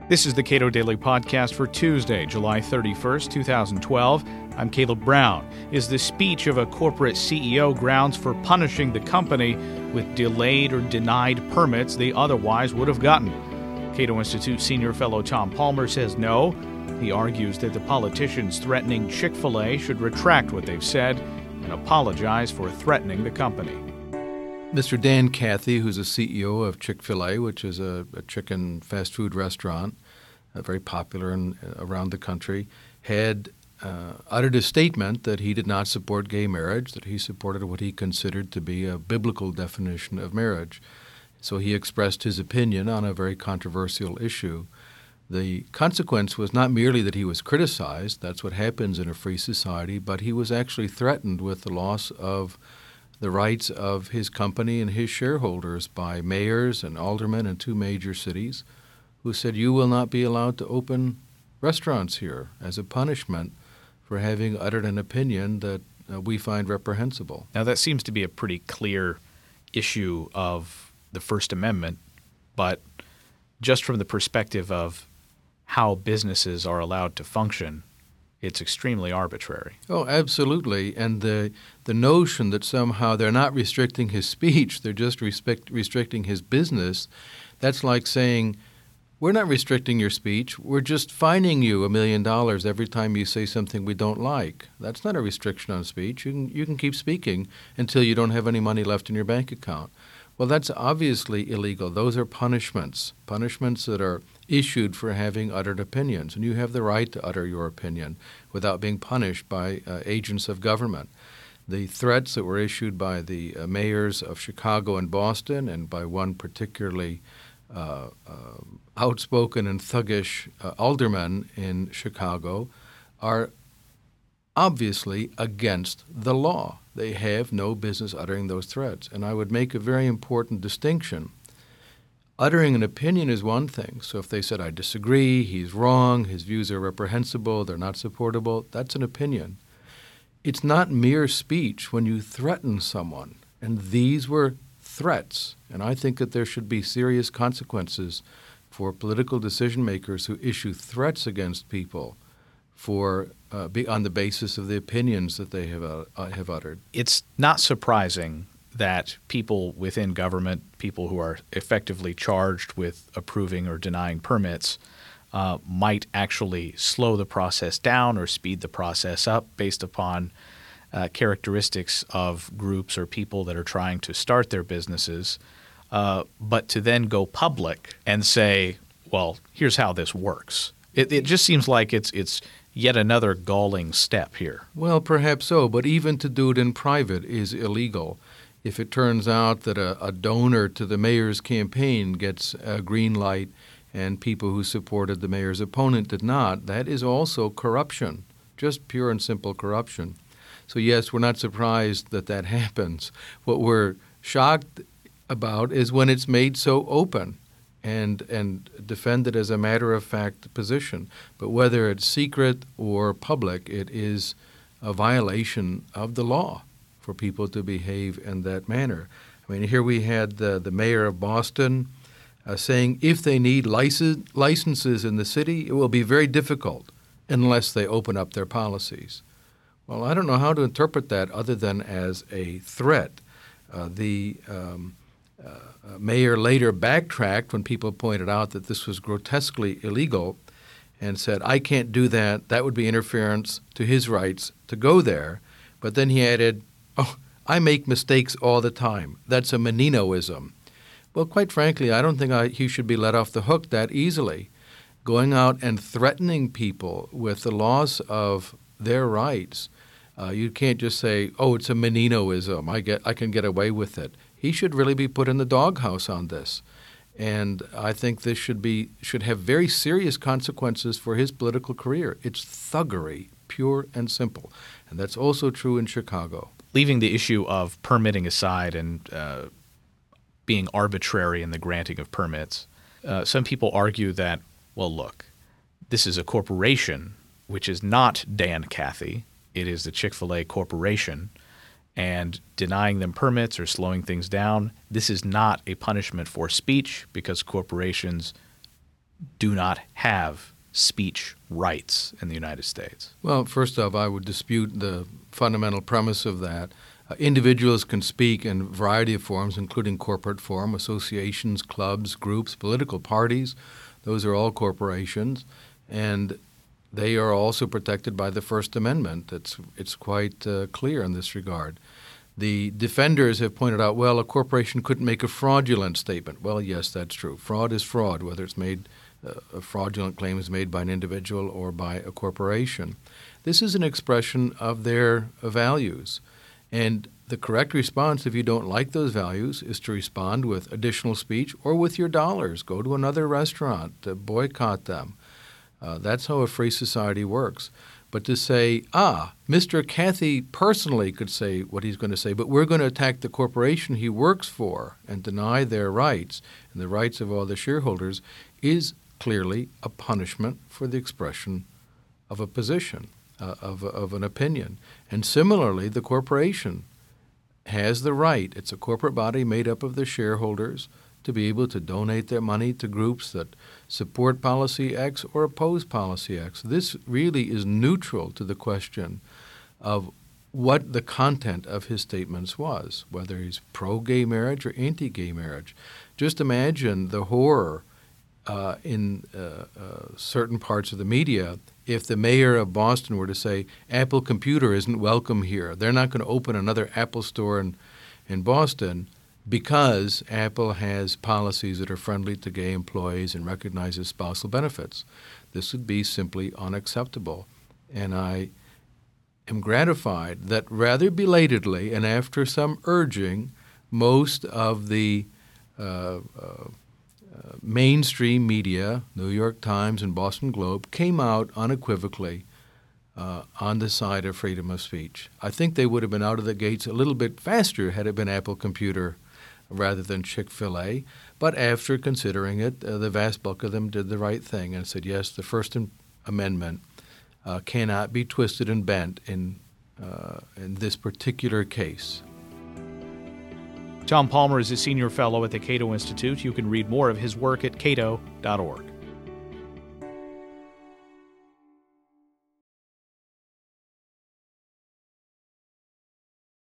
This is the Cato Daily Podcast for Tuesday, July 31st, 2012. I'm Caleb Brown. Is the speech of a corporate CEO grounds for punishing the company with delayed or denied permits they otherwise would have gotten? Cato Institute senior fellow Tom Palmer says no. He argues that the politicians threatening Chick-fil-A should retract what they've said and apologize for threatening the company. Mr. Dan Cathy, who's a CEO of Chick-fil-A, which is a chicken fast food restaurant, very popular around the country, had uttered a statement that he did not support gay marriage, that he supported what he considered to be a biblical definition of marriage. So he expressed his opinion on a very controversial issue. The consequence was not merely that he was criticized, that's what happens in a free society, but he was actually threatened with the loss of the rights of his company and his shareholders by mayors and aldermen in two major cities who said, you will not be allowed to open restaurants here as a punishment for having uttered an opinion that we find reprehensible. Now, that seems to be a pretty clear issue of the First Amendment, but just from the perspective of how businesses are allowed to function, it's extremely arbitrary. Oh, absolutely. And the notion that somehow they're not restricting his speech, they're just restricting his business, that's like saying, we're not restricting your speech, we're just fining you $1 million every time you say something we don't like. That's not a restriction on speech. You can keep speaking until you don't have any money left in your bank account. Well, that's obviously illegal. Those are punishments that are issued for having uttered opinions, and you have the right to utter your opinion without being punished by agents of government. The threats that were issued by the mayors of Chicago and Boston, and by one particularly outspoken and thuggish alderman in Chicago, are obviously against the law. They have no business uttering those threats. And I would make a very important distinction. Uttering an opinion is one thing. So if they said, I disagree, he's wrong, his views are reprehensible, they're not supportable, that's an opinion. It's not mere speech when you threaten someone. And these were threats. And I think that there should be serious consequences for political decision makers who issue threats against people for on the basis of the opinions that they have uttered. It's not surprising that people within government, people who are effectively charged with approving or denying permits, might actually slow the process down or speed the process up based upon characteristics of groups or people that are trying to start their businesses, but to then go public and say, well, here's how this works. It just seems like it's yet another galling step here. Well, perhaps so, but even to do it in private is illegal. If it turns out that a donor to the mayor's campaign gets a green light and people who supported the mayor's opponent did not, that is also corruption, just pure and simple corruption. So yes, we're not surprised that that happens. What we're shocked about is when it's made so open and defended as a matter-of-fact position. But whether it's secret or public, it is a violation of the law for people to behave in that manner. I mean, here we had the mayor of Boston saying if they need licenses in the city, it will be very difficult unless they open up their policies. Well, I don't know how to interpret that other than as a threat. The mayor later backtracked when people pointed out that this was grotesquely illegal and said, I can't do that. That would be interference to his rights to go there. But then he added, oh, I make mistakes all the time. That's a Meninoism. Well, quite frankly, I don't think he should be let off the hook that easily. Going out and threatening people with the loss of their rights, you can't just say, oh, it's a Meninoism. I can get away with it. He should really be put in the doghouse on this. And I think this should have very serious consequences for his political career. It's thuggery, pure and simple. And that's also true in Chicago. Leaving the issue of permitting aside and being arbitrary in the granting of permits, some people argue that, well, look, this is a corporation, which is not Dan Cathy. It is the Chick-fil-A Corporation. And denying them permits or slowing things down, this is not a punishment for speech because corporations do not have speech rights in the United States? Well, first off, I would dispute the fundamental premise of that. Individuals can speak in a variety of forms, including corporate form, associations, clubs, groups, political parties. Those are all corporations, and they are also protected by the First Amendment. It's quite clear in this regard. The defenders have pointed out, well, a corporation couldn't make a fraudulent statement. Well, yes, that's true. Fraud is fraud, whether it's made a fraudulent claim is made by an individual or by a corporation. This is an expression of their values. And the correct response, if you don't like those values, is to respond with additional speech or with your dollars. Go to another restaurant, boycott them. That's how a free society works. But to say, Mr. Cathy personally could say what he's going to say, but we're going to attack the corporation he works for and deny their rights and the rights of all the shareholders is clearly a punishment for the expression of a position, of an opinion. And similarly, the corporation has the right, it's a corporate body made up of the shareholders, to be able to donate their money to groups that support policy X or oppose policy X. This really is neutral to the question of what the content of his statements was, whether he's pro-gay marriage or anti-gay marriage. Just imagine the horror in certain parts of the media if the mayor of Boston were to say, Apple Computer isn't welcome here. They're not going to open another Apple store in Boston because Apple has policies that are friendly to gay employees and recognizes spousal benefits. This would be simply unacceptable. And I am gratified that rather belatedly and after some urging, most of the mainstream media, New York Times and Boston Globe, came out unequivocally on the side of freedom of speech. I think they would have been out of the gates a little bit faster had it been Apple Computer rather than Chick-fil-A. But after considering it, the vast bulk of them did the right thing and said, yes, the First Amendment cannot be twisted and bent in this particular case. Tom Palmer is a senior fellow at the Cato Institute. You can read more of his work at cato.org.